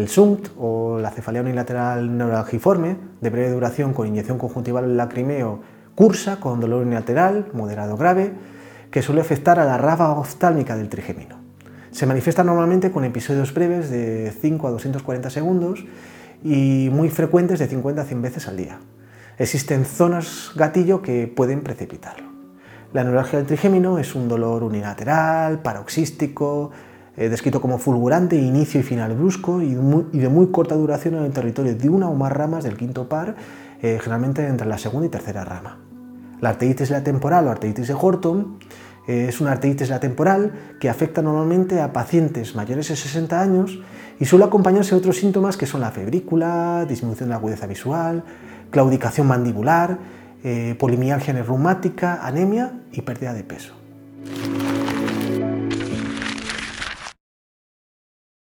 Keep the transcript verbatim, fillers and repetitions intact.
El S U N T o la cefalea unilateral neuralgiforme, de breve duración con inyección conjuntival lacrimeo, cursa con dolor unilateral, moderado grave, que suele afectar a la ráfaga oftálmica del trigémino. Se manifiesta normalmente con episodios breves de cinco a doscientos cuarenta segundos y muy frecuentes de cincuenta a cien veces al día. Existen zonas gatillo que pueden precipitarlo. La neuralgia del trigémino es un dolor unilateral, paroxístico, eh, descrito como fulgurante, inicio y final brusco y, muy, y de muy corta duración en el territorio de una o más ramas del quinto par, eh, generalmente entre la segunda y tercera rama. La arteritis de la temporal o arteritis de Horton eh, es una arteritis de la temporal que afecta normalmente a pacientes mayores de sesenta años y suele acompañarse de otros síntomas que son la febrícula, disminución de la agudeza visual, claudicación mandibular, eh, polimialgia reumática, anemia y pérdida de peso.